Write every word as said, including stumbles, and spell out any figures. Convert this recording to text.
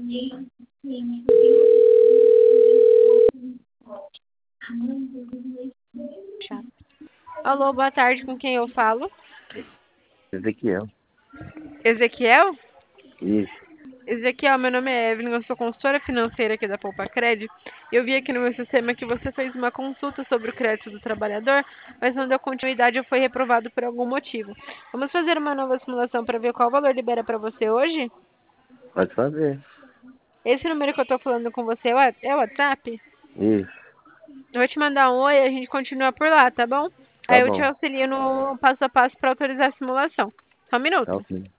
Chato. Alô, boa tarde, com quem eu falo? Ezequiel. Ezequiel? Isso. Ezequiel, meu nome é Evelyn, eu sou consultora financeira aqui da Poupa Cred. Eu vi aqui no meu sistema que você fez uma consulta sobre o crédito do trabalhador, mas não deu continuidade ou foi reprovado por algum motivo. Vamos fazer uma nova simulação para ver qual valor libera para você hoje? Pode fazer. Esse número que eu estou falando com você é o é o WhatsApp? Isso. Eu vou te mandar um oi e a gente continua por lá, tá bom? Tá Aí eu te bom. auxilio no passo a passo para autorizar a simulação. Só um Tá minuto. ok.